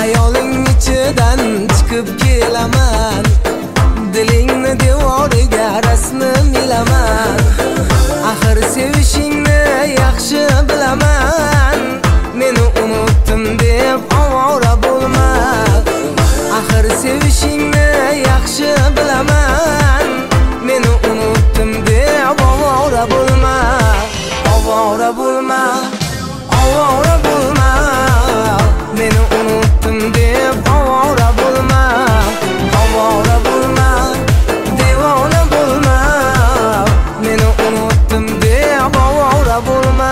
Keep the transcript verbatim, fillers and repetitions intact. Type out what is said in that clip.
Hayoling ichidan chiqib kelaman, dilingni devoriga rasmim ilaman. Axir sevishingni yaxshi bilaman, meni unutdim deb ovora bo'lma. Axir sevishingni yaxshi bilaman, meni unutdim deb ovora bo'lma. Ovora bo'lma, ovora bo'lma, meni unutdim deb ovora bo'lma. Ovora bo'lma, devona bo'lma, meni unutdim deb ovora bo'lma.